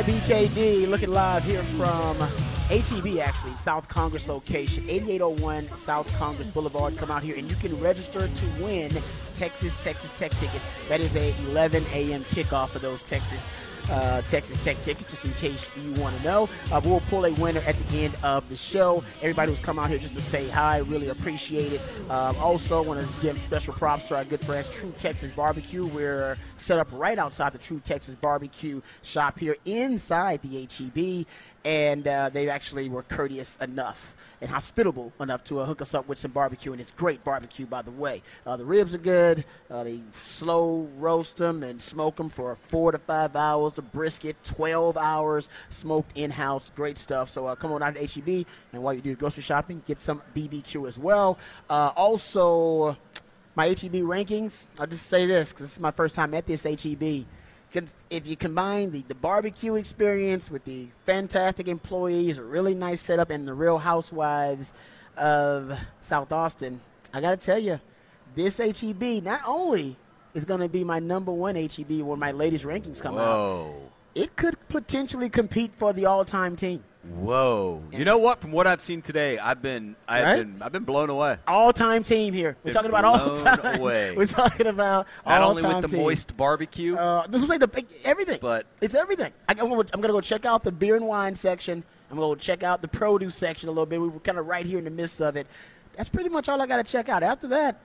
BKD looking live here from HEB, actually, South Congress location, 8801 South Congress Boulevard. Come out here and you can register to win Texas Tech tickets. That is a 11 a.m. kickoff for those Texas Tech tickets, just in case you want to know. We'll pull a winner at the end of the show. Everybody who's come out here just to say hi, really appreciate it. Also, want to give special props to our good friends, True Texas Barbecue. We're set up right outside the True Texas Barbecue shop here inside the HEB, and they actually were courteous enough and hospitable enough to hook us up with some barbecue, and it's great barbecue, by the way. The ribs are good. They slow roast them and smoke them for 4 to 5 hours. The brisket, 12 hours, smoked in-house. Great stuff. So come on out to HEB, and while you do grocery shopping, get some BBQ as well. Also, my HEB rankings, I'll just say this because this is my first time at this HEB. If you combine the barbecue experience with the fantastic employees, a really nice setup, and the Real Housewives of South Austin, I got to tell you, this HEB not only is going to be my number one HEB when my latest rankings come out, it could potentially compete for the all-time team. Whoa! You know what? From what I've seen today, I've been blown away. All-time team here. We're talking about all-time. We're talking about not all-time only with the team. Moist barbecue. This is like everything. But it's everything. I'm going to go check out the beer and wine section. I'm going to check out the produce section a little bit. We were kind of right here in the midst of it. That's pretty much all I got to check out. After that,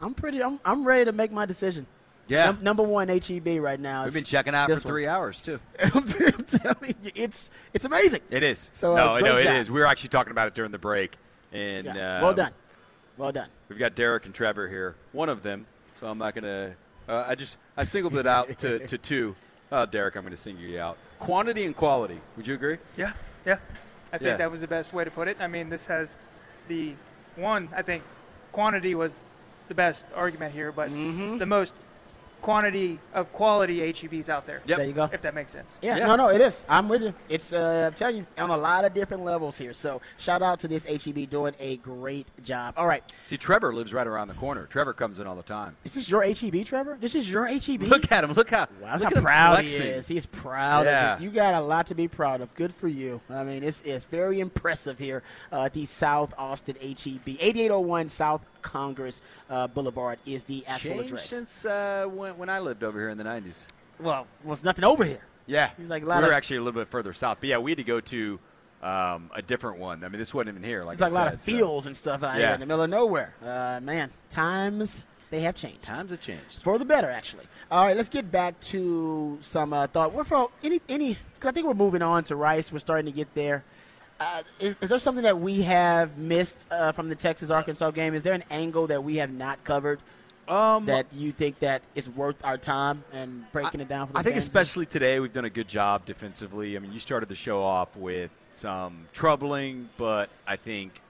I'm ready to make my decision. Yeah. Number one HEB right now. We've been checking out for 3 hours, too. I'm telling you, it's amazing. It is. So, it is. We were actually talking about it during the break. And well done. Well done. We've got Derek and Trevor here. One of them, so I'm not going to I singled it out to two. Derek, I'm going to single you out. Quantity and quality. Would you agree? Yeah. I think that was the best way to put it. I mean, this has I think quantity was the best argument here, but the most quantity of quality HEBs out there. Yep. There you go. If that makes sense. Yeah. No, it is. I'm with you. It's, I'm telling you, on a lot of different levels here. So shout out to this HEB doing a great job. All right. See, Trevor lives right around the corner. Trevor comes in all the time. Is this your HEB, Trevor? This is your HEB? Look at him. Look how proud he is. He's proud Yeah. of it. You got a lot to be proud of. Good for you. I mean, it's very impressive here at the South Austin HEB. 8801 South Congress Boulevard is the actual Changed address. since when I lived over here in the 90s. Well, was nothing over here. Yeah. Like we were actually a little bit further south. But, yeah, we had to go to a different one. I mean, this wasn't even here. It's like a lot of fields and stuff out here in the middle of nowhere. Man, times they have changed. Times have changed. For the better, actually. All right, let's get back to some thought. We're from because I think we're moving on to Rice. We're starting to get there. Is there something that we have missed from the Texas-Arkansas game? Is there an angle that we have not covered that you think that is worth our time and breaking it down for the I think fans? especially today we've done a good job defensively. I mean, you started the show off with some troubling, but I think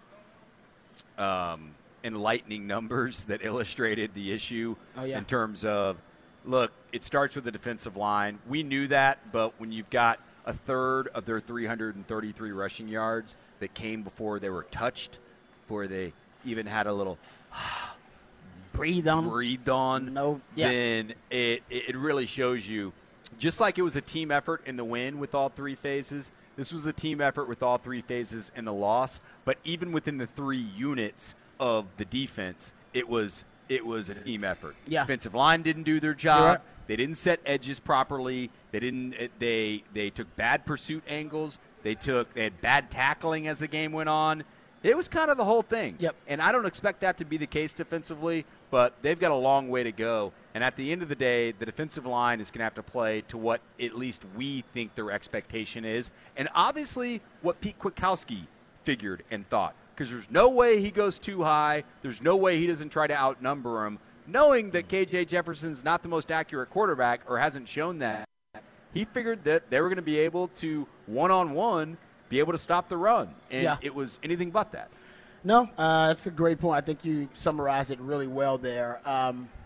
enlightening numbers that illustrated the issue in terms of, look, it starts with the defensive line. We knew that, but when you've got a third of their 333 rushing yards that came before they were touched, before they even had a little breathed on, then it really shows you, just like it was a team effort in the win with all three phases, this was a team effort with all three phases in the loss. But even within the three units of the defense, it was a team effort. Yeah. Defensive line didn't do their job. They didn't set edges properly. They took bad pursuit angles. They had bad tackling as the game went on. It was kind of the whole thing. Yep. And I don't expect that to be the case defensively, but they've got a long way to go. And at the end of the day, the defensive line is going to have to play to what at least we think their expectation is, and obviously what Pete Kwiatkowski figured and thought. Because there's no way he goes too high. There's no way he doesn't try to outnumber him. Knowing that K.J. Jefferson's not the most accurate quarterback or hasn't shown that, he figured that they were going to be able to, one-on-one, be able to stop the run. And it was anything but that. No, that's a great point. I think you summarized it really well there.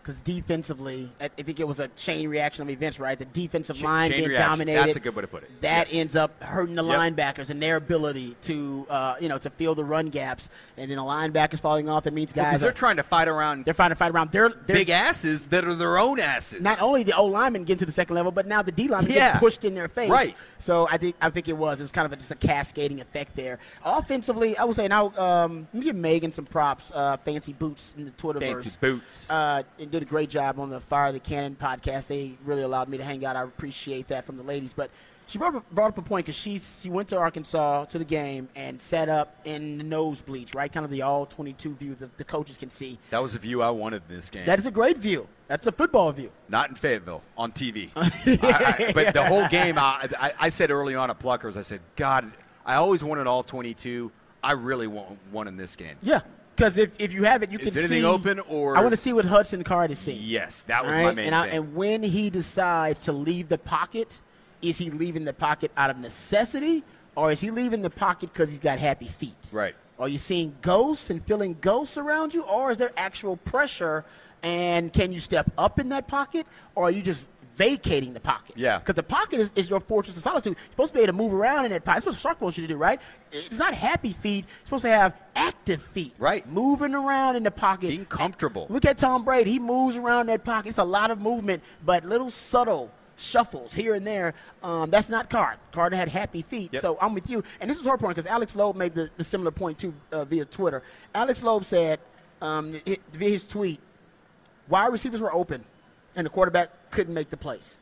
because defensively, I think it was a chain reaction of events, right? The defensive line being dominated. That's a good way to put it. That ends up hurting the linebackers and their ability to, to fill the run gaps. And then the linebackers falling off. That means guys they're trying to fight around. They're trying to fight around. They're big asses that are their own asses. Not only the O linemen get to the second level, but now the D linemen get pushed in their face. Right. So I think it was kind of just a cascading effect there. Offensively, I would say now let me give Megan some props. Fancy Boots in the Twitterverse. Fancy Boots. And did a great job on the Fire the Cannon podcast. They really allowed me to hang out. I appreciate that from the ladies. But she brought up a point because she went to Arkansas to the game and sat up in the nosebleeds, right? Kind of the all-22 view that the coaches can see. That was the view I wanted in this game. That is a great view. That's a football view. Not in Fayetteville, on TV. But the whole game, I said early on at Pluckers, I said, God, I always wanted all 22. I really want one in this game. Yeah. Because if you have it, you can see. Is anything open or? I want to see what Hudson Card is seeing. Yes, that was my main thing. And when he decides to leave the pocket, is he leaving the pocket out of necessity, or is he leaving the pocket because he's got happy feet? Right. Are you seeing ghosts and feeling ghosts around you, or is there actual pressure, and can you step up in that pocket, or are you just vacating the pocket? Yeah. Because the pocket is your fortress of solitude. You're supposed to be able to move around in that pocket. That's what Sark wants you to do, right? It's not happy feet. You're supposed to have active feet. Right. Moving around in the pocket. Being comfortable. Look at Tom Brady. He moves around that pocket. It's a lot of movement, but little subtle shuffles here and there. That's not Card. Card had happy feet. Yep. So I'm with you. And this is her point because Alex Loeb made the similar point too via Twitter. Alex Loeb said via his tweet, wide receivers were open and the quarterback couldn't make the plays.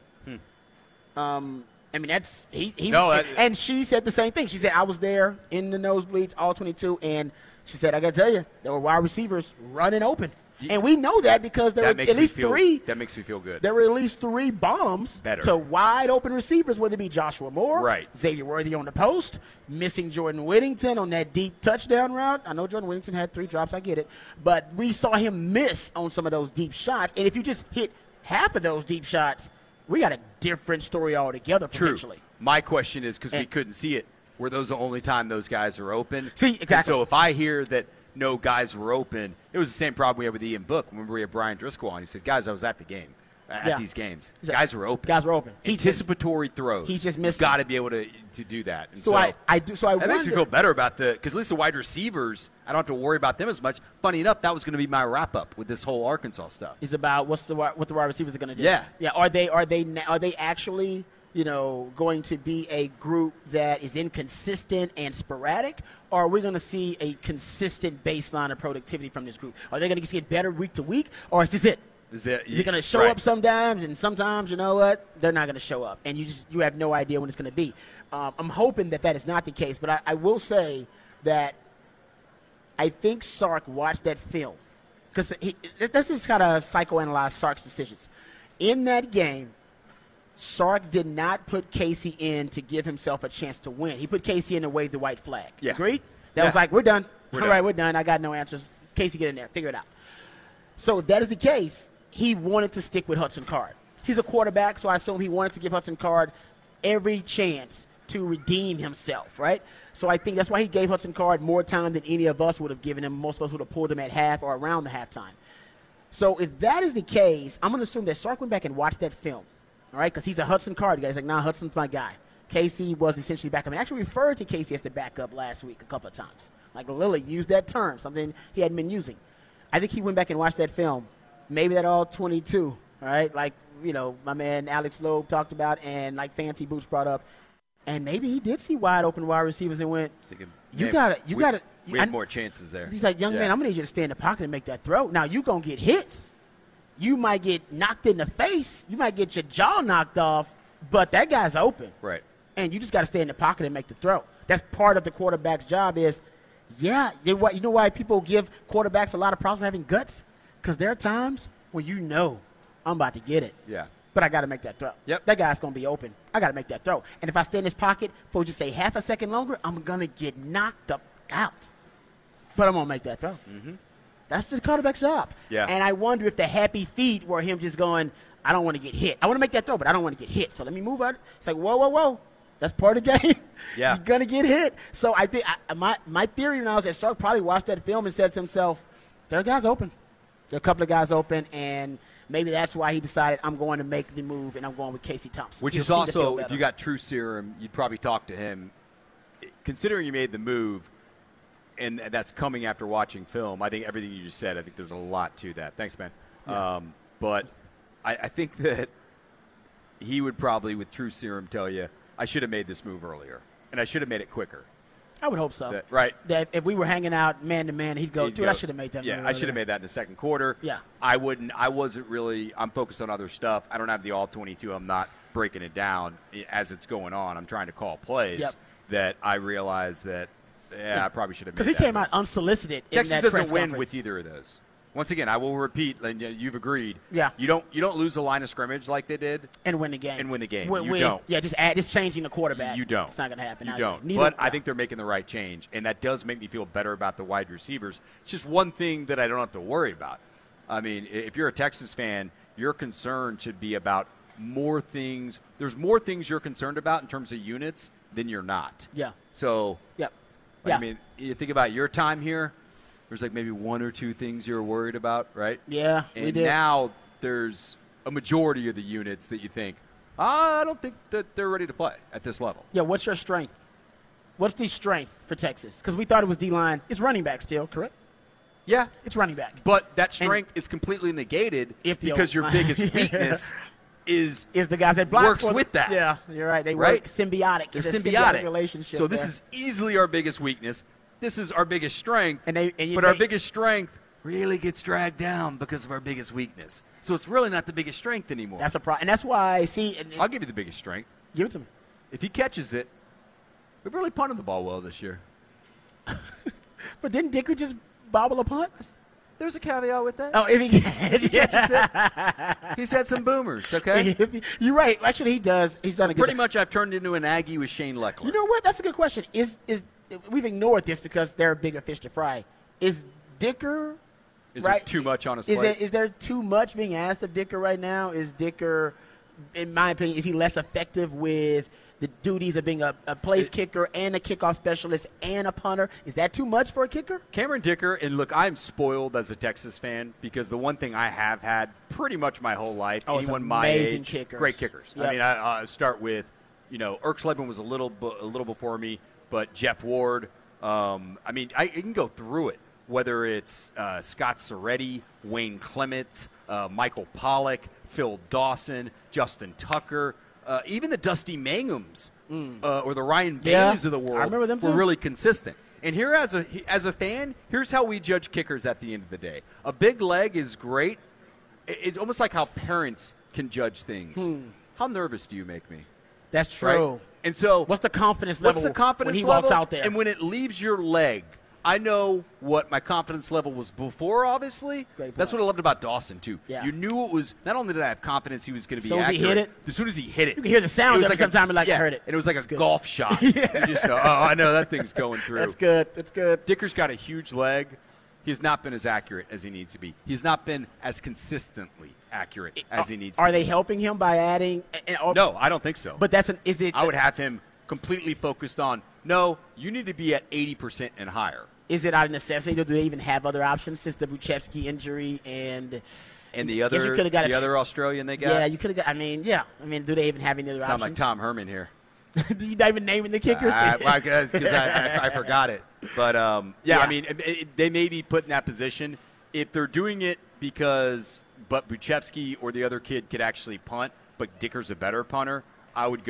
I mean, that's and she said the same thing. She said, I was there in the nosebleeds, all 22, and she said, I got to tell you, there were wide receivers running open. And we know that because there were at least three. That makes me feel good. There were at least 3 bombs to wide open receivers, whether it be Joshua Moore, Xavier Worthy on the post, missing Jordan Whittington on that deep touchdown route. I know Jordan Whittington had 3 drops. I get it. But we saw him miss on some of those deep shots. And if you just hit half of those deep shots, we got a different story altogether potentially. True. My question is, because we couldn't see it, were those the only time those guys are open? See, exactly. And so if I hear that no guys were open, it was the same problem we had with Ian Book. Remember we had Brian Driscoll on. He said, guys, I was at the game, at these games. Guys were open. Guys were open. Anticipatory throws. He's just missed. Got to be able to do that. And so I that makes me feel better about because at least the wide receivers, I don't have to worry about them as much. Funny enough, that was going to be my wrap up with this whole Arkansas stuff. Is about what the wide receivers are going to do. Yeah. Yeah. Are they actually going to be a group that is inconsistent and sporadic, or are we going to see a consistent baseline of productivity from this group? Are they going to get better week to week, or is this it? Is it going to show up sometimes, and sometimes, you know what, they're not going to show up, and you have no idea when it's going to be. I'm hoping that is not the case, but I will say that I think Sark watched that film, because let's just kind of psychoanalyze Sark's decisions. In that game, Sark did not put Casey in to give himself a chance to win. He put Casey in to wave the white flag. Yeah. Agreed? That was like, we're done. All right, we're done. I got no answers. Casey, get in there. Figure it out. So if that is the case, he wanted to stick with Hudson Card. He's a quarterback, so I assume he wanted to give Hudson Card every chance to redeem himself, right? So I think that's why he gave Hudson Card more time than any of us would have given him. Most of us would have pulled him at half or around the halftime. So if that is the case, I'm going to assume that Sark went back and watched that film. All right, because he's a Hudson Card guy. He's like, nah, Hudson's my guy. Casey was essentially backup. And actually referred to Casey as the backup last week a couple of times. Like Lily used that term, something he hadn't been using. I think he went back and watched that film. Maybe that all 22, all right, like, my man Alex Loeb talked about and like Fancy Boots brought up. And maybe he did see wide open wide receivers and went, you got to. We had more chances there. He's like, young man, I'm going to need you to stay in the pocket and make that throw. Now, you're going to get hit. You might get knocked in the face. You might get your jaw knocked off, but that guy's open. Right. And you just got to stay in the pocket and make the throw. That's part of the quarterback's job is, you know why people give quarterbacks a lot of problems for having guts? Because there are times when I'm about to get it. Yeah. But I got to make that throw. Yep. That guy's going to be open. I got to make that throw. And if I stay in this pocket for just say half a second longer, I'm going to get knocked out. But I'm going to make that throw. Mm-hmm. That's the quarterback's job. Yeah. And I wonder if the happy feet were him just going, I don't want to get hit. I want to make that throw, but I don't want to get hit. So let me move out. It's like, whoa. That's part of the game. Yeah. You're going to get hit. So I think my theory now is that Sark probably watched that film and said to himself, there are guys open. There are a couple of guys open, and maybe that's why he decided I'm going to make the move and I'm going with Casey Thompson. Which is also, if you got True Serum, you'd probably talk to him. Considering you made the move, and that's coming after watching film, I think everything you just said, I think there's a lot to that. Thanks, man. Yeah. But I think that he would probably, with True Serum, tell you, I should have made this move earlier, and I should have made it quicker. I would hope so. Right. That if we were hanging out man-to-man, he'd go, I should have made that move. Yeah, I should have made that in the second quarter. Yeah. I wasn't really – I'm focused on other stuff. I don't have the all-22. I'm not breaking it down as it's going on. I'm trying to call plays that I realize that, I probably should have made that. Because he came out unsolicited in that press conference. Texas doesn't win with either of those. Once again, I will repeat, and you've agreed. Yeah. You don't lose the line of scrimmage like they did. And win the game. You don't. Yeah, just changing the quarterback. You don't. It's not going to happen. You don't. But I think they're making the right change, and that does make me feel better about the wide receivers. It's just one thing that I don't have to worry about. I mean, if you're a Texas fan, your concern should be about more things. There's more things you're concerned about in terms of units than you're not. Yeah. So, yep. I mean, you think about your time here. There's like maybe one or two things you're worried about, right? Yeah, and we did. Now there's a majority of the units that you think, I don't think that they're ready to play at this level. Yeah, what's your strength? What's the strength for Texas? Because we thought it was D-line. It's running back still, correct? Yeah. It's running back. But that strength is completely negated because your biggest weakness is the guys that block works with that. Yeah, you're right. They work symbiotic. They're symbiotic relationship. So this is easily our biggest weakness. This is our biggest strength, but our biggest strength really gets dragged down because of our biggest weakness. So it's really not the biggest strength anymore. That's a problem. And that's why, I'll give you the biggest strength. Give it to me. If he catches it, we've really punted the ball well this year. But didn't Dicker just bobble a punt? There's a caveat with that. Oh, if he catches it. He's had some boomers, okay? You're right. Actually, he does. He's done a good Pretty much I've turned into an Aggie with Shane Leckler. You know what? That's a good question. We've ignored this because they're a bigger fish to fry. Is Dicker there too much on his plate? Is there too much being asked of Dicker right now? Is Dicker, in my opinion, is he less effective with the duties of being a place kicker and a kickoff specialist and a punter? Is that too much for a kicker? Cameron Dicker, and look, I'm spoiled as a Texas fan because the one thing I have had pretty much my whole life, anyone my age, kickers. Great kickers. Yep. I mean, I start with, Erk Schledman was a little before me. But Jeff Ward, I can go through it, whether it's Scott Soretti, Wayne Clements, Michael Pollock, Phil Dawson, Justin Tucker, even the Dusty Manghams or the Ryan Baileys of the world. I remember them too. Were really consistent. And here, as a fan, here's how we judge kickers at the end of the day. A big leg is great. It's almost like how parents can judge things. How nervous do you make me? That's true. Right? And so, what's the confidence level when he walks out there? And when it leaves your leg, I know what my confidence level was before, obviously. That's what I loved about Dawson, too. Yeah. You knew it was – not only did I have confidence he was going to be accurate. He hit it? As soon as he hit it. You can hear the sound of it sometimes, I heard it. And it was like a golf shot. You just know, I know that thing's going through. That's good. Dicker's got a huge leg. He has not been as accurate as he needs to be. He's not been as consistently accurate as he needs to be. Are they helping him by adding no, I don't think so. But I would have him completely focused on, no, you need to be at 80% and higher. Is it out of necessity? Do they even have other options since the Buchevsky injury and the other Australian they got? Yeah, you could have got. I mean, do they even have any other options? Sound like Tom Herman here. You not even naming the kickers? Because I forgot it. But, I mean, they may be put in that position. If they're doing it because Buchevsky or the other kid could actually punt, but Dicker's a better punter, I would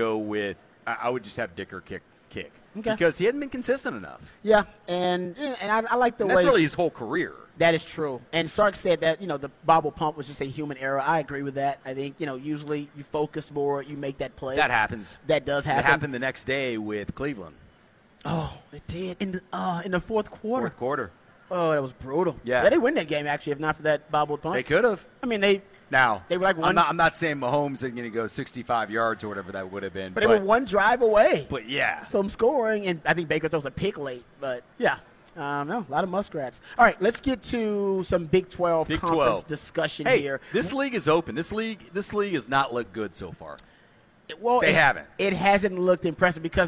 just have Dicker kick. Okay. Because he hadn't been consistent enough. Yeah, and I like the way. That's really his whole career. That is true. And Sark said that, the bobble pump was just a human error. I agree with that. I think, usually you focus more, you make that play. That happens. That does happen. It happened the next day with Cleveland. Oh, it did. In the fourth quarter. Fourth quarter. Oh, that was brutal. Yeah. They win that game, actually, if not for that bobbled pump. They could have. I mean, they were like one. I'm not saying Mahomes is going to go 65 yards or whatever that would have been. But they were one drive away. But, yeah. From scoring, and I think Baker throws a pick late. But, yeah. No, a lot of muskrats. All right, let's get to some Big 12 conference discussion here. This league is open. This league has not looked good so far. Well, they haven't. It hasn't looked impressive because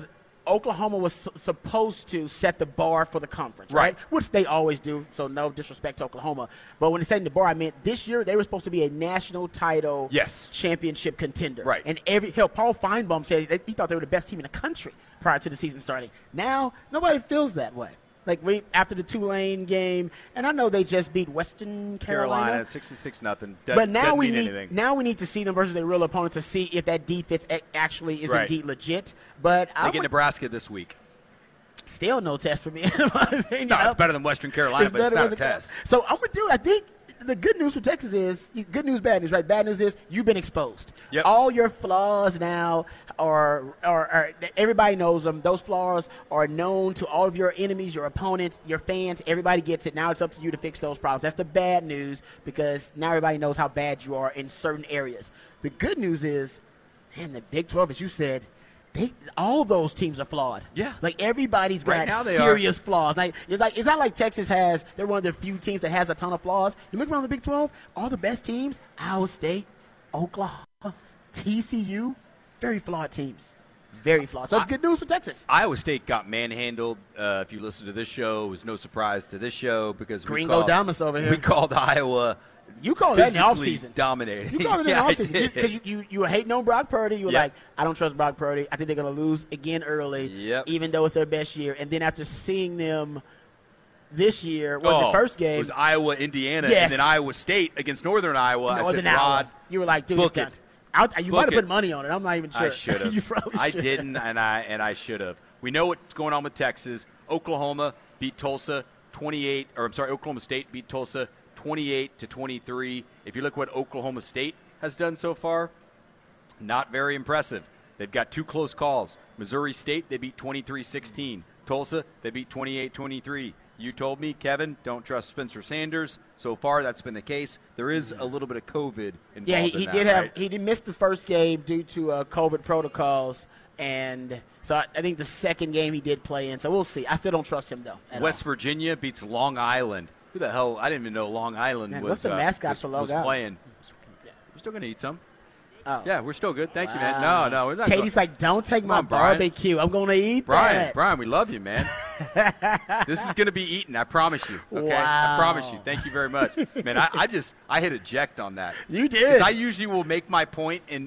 Oklahoma was supposed to set the bar for the conference, right? Which they always do, so no disrespect to Oklahoma. But when they setting the bar, I meant this year they were supposed to be a national title championship contender. Right. And Paul Feinbaum said he thought they were the best team in the country prior to the season starting. Now, nobody feels that way. Like after the Tulane game, and I know they just beat Western Carolina 66-0. But now we need to see them versus a real opponent to see if that defense actually is indeed legit. But they get Nebraska this week. Still no test for me. In my opinion. No, it's better than Western Carolina, but it's not a test. So I'm with you. I think the good news for Texas is good news, bad news, right? Bad news is you've been exposed. Yep. All your flaws now are everybody knows them. Those flaws are known to all of your enemies, your opponents, your fans. Everybody gets it. Now it's up to you to fix those problems. That's the bad news because now everybody knows how bad you are in certain areas. The good news is, man, the Big 12, as you said, all those teams are flawed. Yeah. Like everybody's got serious flaws. It's not like Texas they're one of the few teams that has a ton of flaws. You look around the Big 12, all the best teams, Iowa State, Oklahoma, TCU, very flawed teams. Very flawed. So it's good news for Texas. Iowa State got manhandled. If you listen to this show, it was no surprise to this show because Gringo Damas over here. We called Iowa. You called that in the offseason. Dominating. You called it in the offseason because you were hating on Brock Purdy. You were like, I don't trust Brock Purdy. I think they're going to lose again early, even though it's their best year. And then after seeing them this year, the first game. It was Iowa, Indiana, and then Iowa State against Northern Iowa. I said, Rod, you were like, dude, book it. You might have put money on it. I'm not even sure. I should have. You probably should. I didn't, and I should have. We know what's going on with Texas. Oklahoma beat Tulsa 28, or I'm sorry, Oklahoma State beat Tulsa 28-23. If you look what Oklahoma State has done so far, not very impressive. They've got two close calls. Missouri State, they beat 23-16. Tulsa, they beat 28-23. You told me, Kevin, don't trust Spencer Sanders. So far, that's been the case. There is a little bit of COVID involved. Yeah, he did miss the first game due to COVID protocols, and so I think the second game he did play in. So we'll see. I still don't trust him though. West Virginia beats Long Island. Who the hell? I didn't even know Long Island what's the mascot for Long Island? Playing. We're still gonna eat some. Oh. Yeah, we're still good. Thank you, man. No, we're not. Katie's like, don't take my barbecue. I'm going to eat that. Brian, we love you, man. This is going to be eaten. I promise you. Okay? Wow. I promise you. Thank you very much. Man, I hit eject on that. You did. Because I usually will make my point and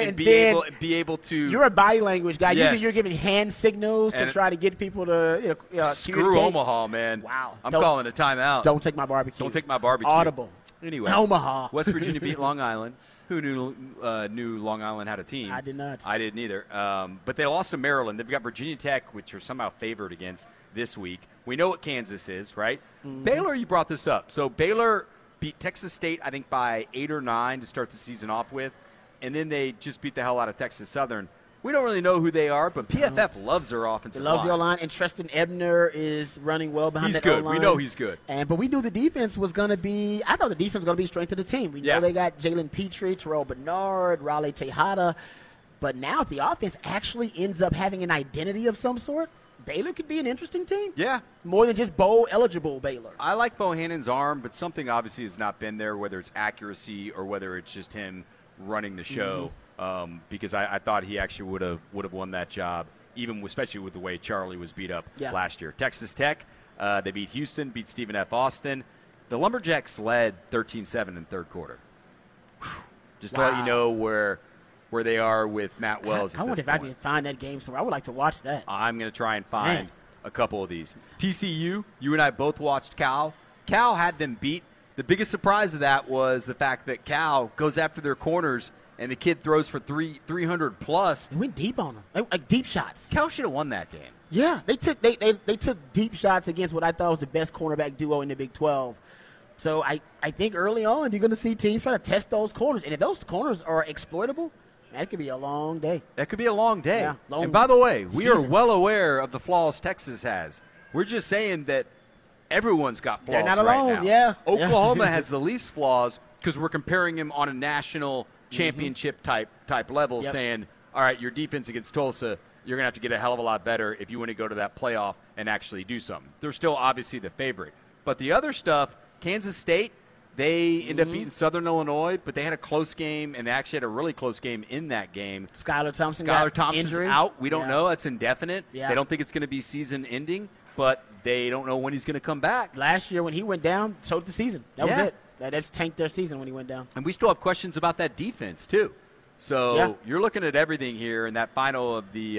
be able to. You're a body language guy. Yes. Usually you're giving hand signals to try to get people to screw Omaha, man. Wow. I'm calling a timeout. Don't take my barbecue. Don't take my barbecue. Audible. Anyway, Omaha. West Virginia beat Long Island. Who knew Long Island had a team? I did not. I didn't either. But they lost to Maryland. They've got Virginia Tech, which are somehow favored against this week. We know what Kansas is, right? Mm-hmm. Baylor, you brought this up. So Baylor beat Texas State, I think, by 8 or 9 to start the season off with. And then they just beat the hell out of Texas Southern. We don't really know who they are, but PFF loves their offensive line. Loves the O-line, and Treston Ebner is running well behind that O-line. O-line. We know he's good. But we knew the defense was going to be – I thought the defense was going to be strength of the team. We know they got Jalen Petrie, Terrell Bernard, Raleigh Tejada. But now if the offense actually ends up having an identity of some sort, Baylor could be an interesting team. Yeah. More than just bowl-eligible Baylor. I like Bohannon's arm, but something obviously has not been there, whether it's accuracy or whether it's just him running the show. Mm-hmm. Because I thought he actually would have won that job, especially with the way Charlie was beat up last year. Texas Tech, they beat Houston, beat Stephen F. Austin. The Lumberjacks led 13-7 in the third quarter. Just to let you know where they are with Matt Wells. I wonder if I can find that game somewhere. I would like to watch that. I'm going to try and find a couple of these. TCU, you and I both watched Cal. Cal had them beat. The biggest surprise of that was the fact that Cal goes after their corners. And the kid throws for 300 plus. They went deep on him, like deep shots. Cal should have won that game. Yeah, they took deep shots against what I thought was the best cornerback duo in the Big 12. So I think early on you're going to see teams try to test those corners, and if those corners are exploitable, that could be a long day. That could be a long day. Yeah, and by the way, we are well aware of the flaws Texas has. We're just saying that everyone's got flaws. They're not alone. Right now. Yeah, Oklahoma has the least flaws because we're comparing him on a national championship type level, saying, all right, your defense against Tulsa, you're going to have to get a hell of a lot better if you want to go to that playoff and actually do something. They're still obviously the favorite. But the other stuff, Kansas State, They end up beating Southern Illinois, but they had a close game, and they actually had a really close game in that game. Skylar Thompson's injury. Out. We don't know. That's indefinite. Yeah. They don't think it's going to be season-ending, but they don't know when he's going to come back. Last year when he went down, so did the season. That was it. That's tanked their season when he went down. And we still have questions about that defense, too. So you're looking at everything here in that final of the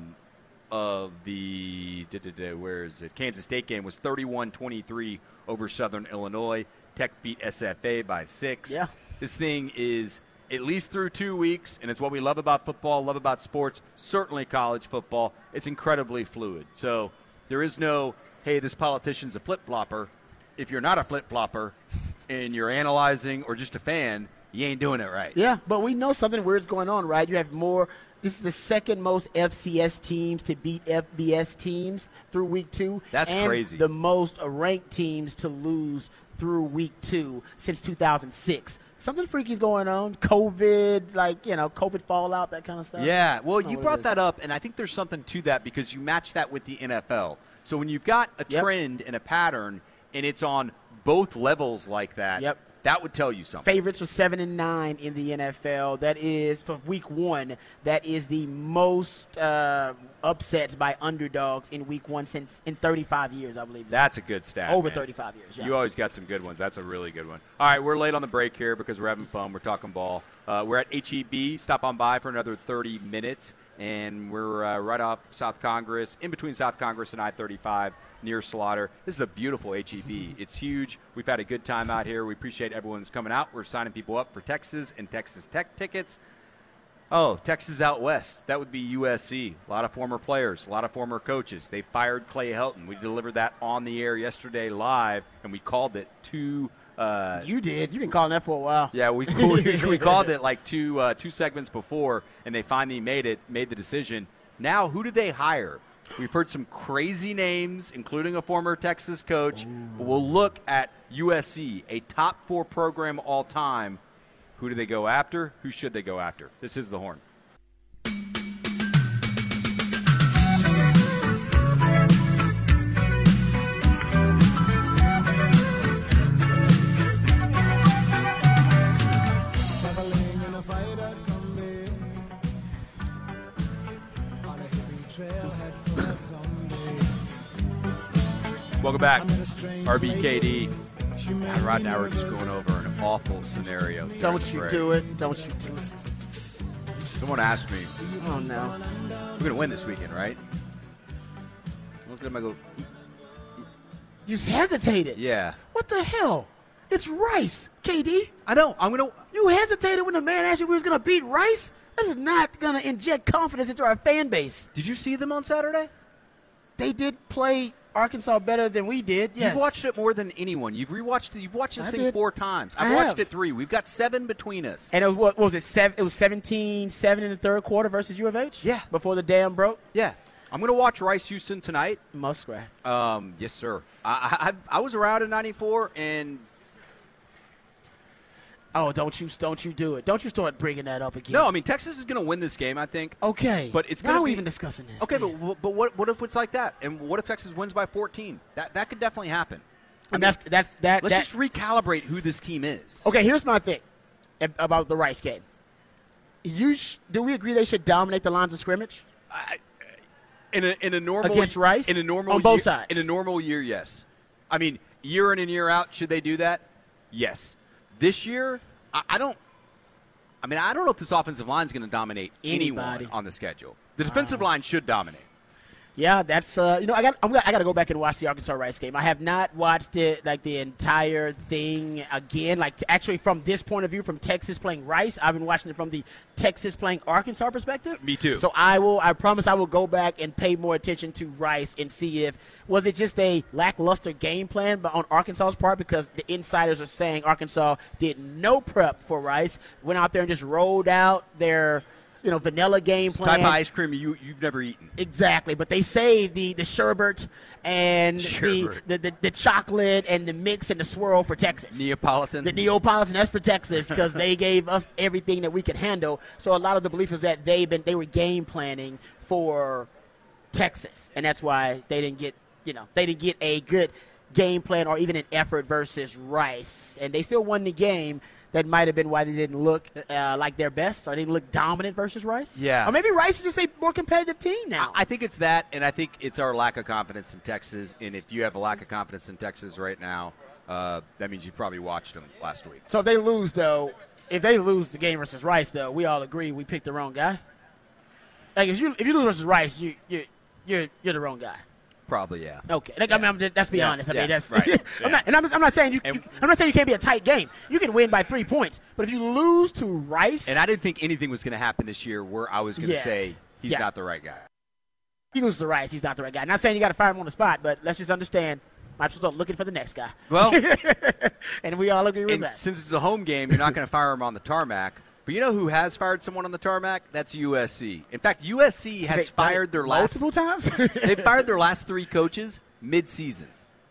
where is it? Kansas State game was 31-23 over Southern Illinois. Tech beat SFA by 6. Yeah. This thing is at least through 2 weeks, and it's what we love about football, love about sports, certainly college football. It's incredibly fluid. So there is no, hey, this politician's a flip-flopper. If you're not a flip-flopper and you're analyzing or just a fan, you ain't doing it right. Yeah, but we know something weird's going on, right? You have more. This is the second most FCS teams to beat FBS teams through week 2. That's crazy. The most ranked teams to lose through week 2 since 2006. Something freaky's going on. COVID, COVID fallout, that kind of stuff. Yeah, well, you brought that up, and I think there's something to that because you match that with the NFL. So when you've got a trend and a pattern, and it's on both levels like that, that would tell you something. Favorites are 7-9 in the NFL. That is, for week 1, that is the most upsets by underdogs in week 1 since in 35 years, I believe. That's a good stat. Over man. 35 years, yeah. You always got some good ones. That's a really good one. All right, we're late on the break here because we're having fun. We're talking ball. We're at HEB. Stop on by for another 30 minutes. And we're right off South Congress, in between South Congress and I-35, near Slaughter. This is a beautiful HEB. It's huge. We've had a good time out here. We appreciate everyone's coming out. We're signing people up for Texas and Texas Tech tickets. Oh, Texas out west. That would be USC. A lot of former players, a lot of former coaches. They fired Clay Helton. We delivered that on the air yesterday live, and we called it two. You did. You've been calling that for a while. Yeah, we called it like two segments before, and they finally made the decision. Now, who do they hire? We've heard some crazy names, including a former Texas coach. But we'll look at USC, a top 4 program all time. Who do they go after? Who should they go after? This is The Horn. Welcome back. RBKD. And right now we're just going over an awful scenario. Don't you do it. Don't you do it. Someone asked me. Oh, no. We're going to win this weekend, right? Look at him, I go. You hesitated. Yeah. What the hell? It's Rice, KD. I know. You hesitated when the man asked you if we was going to beat Rice? This is not going to inject confidence into our fan base. Did you see them on Saturday? They did play Arkansas better than we did. Yes. You've watched it more than anyone. You've watched this thing 4 times. I've watched it 3. We've got 7 between us. And it was, what was it? It was 17-7 in the third quarter versus U of H? Yeah. Before the dam broke? Yeah. I'm going to watch Rice Houston tonight. Muskrat. Yes, sir. I was around in '94 and. Oh, don't you do it. Don't you start bringing that up again. No, I mean, Texas is going to win this game, I think. Okay. But it's now we're even discussing this. Okay, but what if it's like that? And what if Texas wins by 14? That could definitely happen. And let's just recalibrate who this team is. Okay, here's my thing about the Rice game. Do we agree they should dominate the lines of scrimmage? In a normal against Rice? In a normal on both year, sides. In a normal year, yes. I mean, year in and year out, should they do that? Yes. This year, I don't know if this offensive line is going to dominate anyone on the schedule. The defensive line should dominate. Yeah, that's I got to go back and watch the Arkansas Rice game. I have not watched it like the entire thing again. Like actually from this point of view, from Texas playing Rice, I've been watching it from the Texas playing Arkansas perspective. Me too. So I promise I will go back and pay more attention to Rice and see if was it just a lackluster game plan on Arkansas's part, because the insiders are saying Arkansas did no prep for Rice, went out there and just rolled out their vanilla game plan. Type of ice cream you've never eaten. Exactly, but they saved the sherbet and the chocolate and the mix and the swirl for Texas. Neapolitan. The Neapolitan, that's for Texas, because they gave us everything that we could handle. So a lot of the belief is that they were game planning for Texas, and that's why they didn't get a good game plan or even an effort versus Rice. And they still won the game. That might have been why they didn't look like their best, or they didn't look dominant versus Rice. Yeah. Or maybe Rice is just a more competitive team now. I think it's that, and I think it's our lack of confidence in Texas. And if you have a lack of confidence in Texas right now, that means you probably watched them last week. So if they lose, though, if they lose the game versus Rice, though, we all agree we picked the wrong guy. Like if you lose versus Rice, you're the wrong guy. Probably, yeah. Okay, I mean, let's be honest. I mean, that's right. I'm not saying you can't be a tight game. You can win by 3 points, but if you lose to Rice, and I didn't think anything was going to happen this year where I was going to say he's not the right guy. He loses to Rice, he's not the right guy. Not saying you got to fire him on the spot, but let's just understand. Might as well start looking for the next guy. Well, and we all agree with that. Since it's a home game, you're not going to fire him on the tarmac. But you know who has fired someone on the tarmac? That's USC. In fact, USC has fired their multiple times. They fired their last 3 coaches mid-season.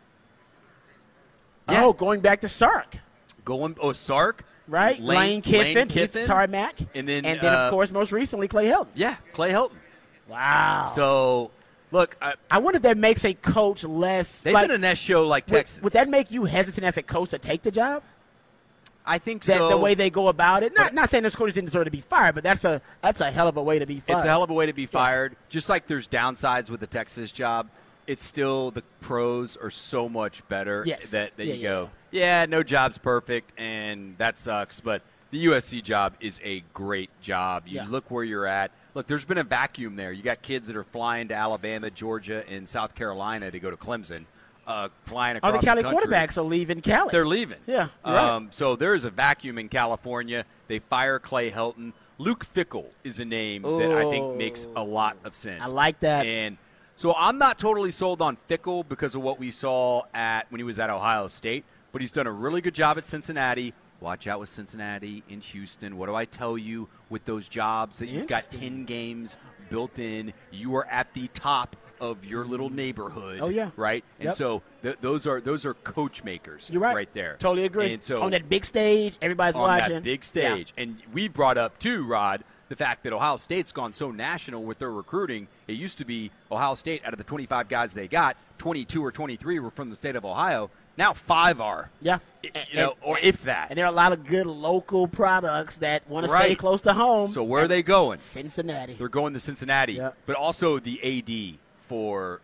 Yeah. Oh, going back to Sark. Sark. Right. Lane Kiffin. He's tarmac. And then of course, most recently, Clay Helton. Yeah, Clay Helton. Wow. So, look. I wonder if that makes a coach less. They've been a nest show like Texas. Would that make you hesitant as a coach to take the job? I think so. The way they go about it. Not saying those coaches didn't deserve to be fired, but that's a hell of a way to be fired. It's a hell of a way to be fired. Just like there's downsides with the Texas job, it's still the pros are so much better that you go, no job's perfect, and that sucks. But the USC job is a great job. You look where you're at. Look, there's been a vacuum there. You got kids that are flying to Alabama, Georgia, and South Carolina to go to Clemson. Flying across the Cali country. quarterbacks are leaving Cali. They're leaving. Yeah. Right. So there is a vacuum in California. They fire Clay Helton. Luke Fickell is a name that I think makes a lot of sense. I like that. And so I'm not totally sold on Fickell because of what we saw when he was at Ohio State, but he's done a really good job at Cincinnati. Watch out with Cincinnati and Houston. What do I tell you with those jobs that you've got 10 games built in? You are at the top of your little neighborhood. Oh, yeah. Right? And so those are coach makers. You're right there. Totally agree. And so on that big stage, everybody's watching. On that big stage. Yeah. And we brought up, too, Rod, the fact that Ohio State's gone so national with their recruiting. It used to be Ohio State, out of the 25 guys they got, 22 or 23 were from the state of Ohio. Now 5 are. Yeah. Or if that. And there are a lot of good local products that want to stay close to home. So where are they going? Cincinnati. They're going to Cincinnati. Yeah. But also the AD for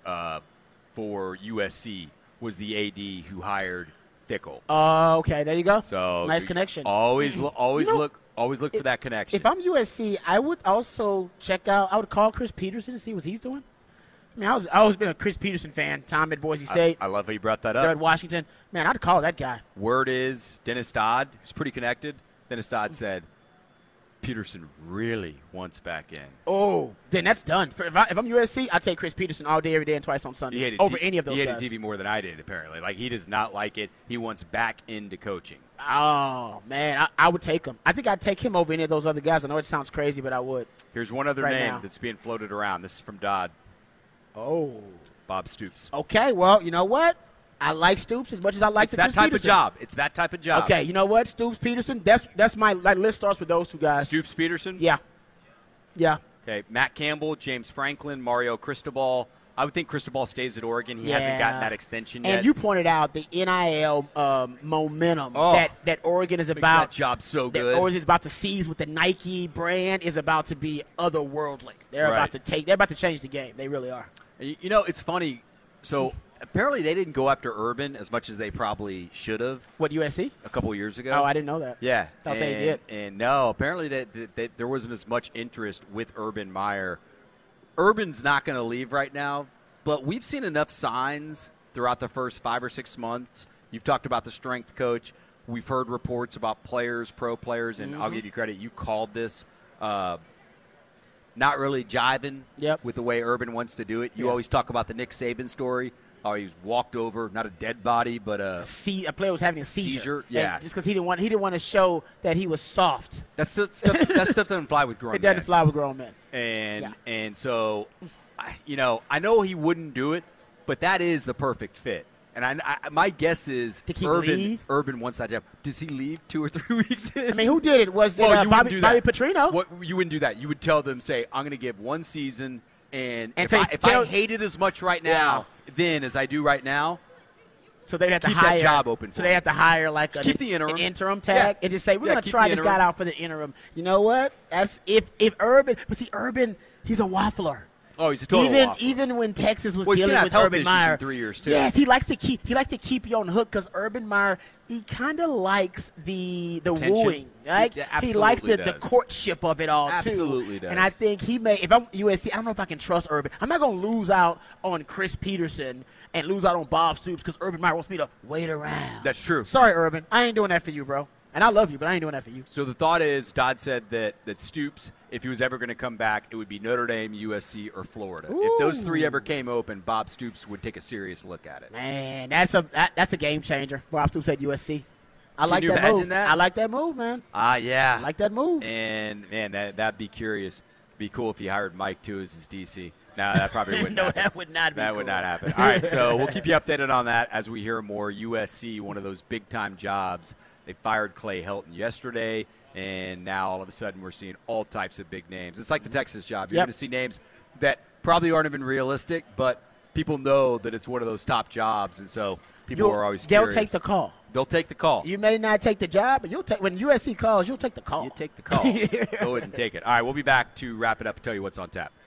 USC was the AD who hired Fickell. Oh, okay. There you go. So nice connection. Always look for that connection. If I'm USC, I would also I would call Chris Peterson and see what he's doing. I mean, I always been a Chris Peterson fan. Tom at Boise State. I love how you brought that up. They're at Washington. Man, I'd call that guy. Word is Dennis Dodd, who's pretty connected. Dennis Dodd said Peterson really wants back in. Oh, then that's done. If I'm USC, I take Chris Peterson all day, every day, and twice on Sunday over any of those guys. He hated TV more than I did, apparently. Like, he does not like it. He wants back into coaching. Oh, man, I would take him. I think I'd take him over any of those other guys. I know it sounds crazy, but I would. Here's one other name that's being floated around. This is from Dodd. Oh. Bob Stoops. Okay, well, you know what? I like Stoops as much as I like Chris Peterson. It's that type of job. Okay, you know what? Stoops, Peterson, that's my list starts with those two guys. Stoops, Peterson? Yeah. Okay, Matt Campbell, James Franklin, Mario Cristobal. I would think Cristobal stays at Oregon. He hasn't gotten that extension yet. And you pointed out the NIL momentum that Oregon is about. Makes that job so good. Oregon is about to seize with the Nike brand is about to be otherworldly. They're about to change the game. They really are. You know, it's funny. So apparently they didn't go after Urban as much as they probably should have. What, USC? A couple years ago. Oh, I didn't know that. Yeah. Thought they did. And no, apparently that there wasn't as much interest with Urban Meyer. Urban's not going to leave right now, but we've seen enough signs throughout the first 5 or 6 months. You've talked about the strength coach. We've heard reports about players, pro players, and I'll give you credit. You called this not really jiving with the way Urban wants to do it. You always talk about the Nick Saban story. Oh, he was walked over, not a dead body, but a player was having a seizure. Yeah, and just because he didn't want to show that he was soft. That stuff doesn't fly with grown men. It doesn't fly with grown men. And so, I know he wouldn't do it, but that is the perfect fit. And my guess is Urban wants that job. Does he leave 2 or 3 weeks in? I mean, who did it? Was it Bobby Petrino? You wouldn't do that. You would tell them, say, I'm going to give 1 season, and if I hate it as much right now then as I do right now, So they have to keep hire that job open. So they have to hire like keep the interim. An interim tag and just say we're going to try this guy out for the interim. You know what? That's if Urban. But see, Urban, he's a waffler. Oh, he's a total waffler. Even when Texas was dealing with Urban Meyer, 3 years too. Yes, he likes to keep you on the hook because Urban Meyer, he kind of likes the wooing, right? He likes the courtship of it all absolutely too. Does. And I think he may. If I'm USC, I don't know if I can trust Urban. I'm not going to lose out on Chris Peterson and lose out on Bob Stoops because Urban Meyer wants me to wait around. That's true. Sorry, Urban, I ain't doing that for you, bro. And I love you, but I ain't doing that for you. So the thought is, Dodd said that Stoops, if he was ever going to come back, it would be Notre Dame, USC, or Florida. Ooh. If those three ever came open, Bob Stoops would take a serious look at it. Man, that's a game changer. Bob Stoops at USC. I like that move. Can you imagine that? I like that move, man. Yeah. I like that move. And, man, that'd be curious. Be cool if he hired Mike, too, as his DC. No, that probably wouldn't happen. That would not be That cool. would not happen. All right, so we'll keep you updated on that as we hear more. USC, one of those big-time jobs. They fired Clay Helton yesterday, and now all of a sudden we're seeing all types of big names. It's like the Texas job. You're going to see names that probably aren't even realistic, but people know that it's one of those top jobs, and so people are always curious. They'll take the call. They'll take the call. You may not take the job, but you'll take when USC calls, you'll take the call. You take the call. Go ahead and take it. All right, we'll be back to wrap it up and tell you what's on tap.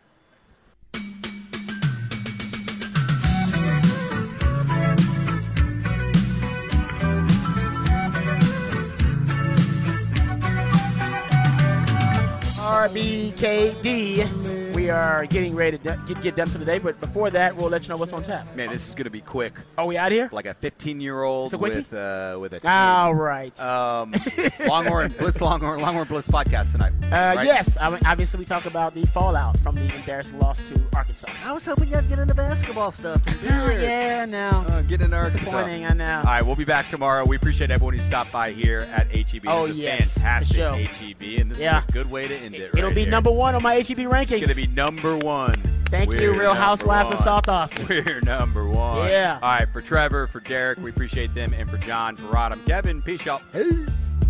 RBKD. We are getting ready to get done for the day, but before that, we'll let you know what's on tap. Man, this is going to be quick. Are we out here? Like a 15-year-old with a team. All right. Longhorn Blitz podcast tonight. Right? Yes. Obviously, we talk about the fallout from the embarrassing loss to Arkansas. I was hoping you'd get into basketball stuff. Yeah, no. Get into Arkansas. Disappointing, I know. All right, we'll be back tomorrow. We appreciate everyone who stopped by here at HEB. Oh, yes. Fantastic HEB, and this is a good way to end it. It'll be number one on my HEB rankings. It's going to be number one. Thank you, Real Housewives of South Austin. We're number one. Yeah. All right, for Trevor, for Derek, we appreciate them, and for John, for Rod, I'm Kevin. Peace, y'all. Peace.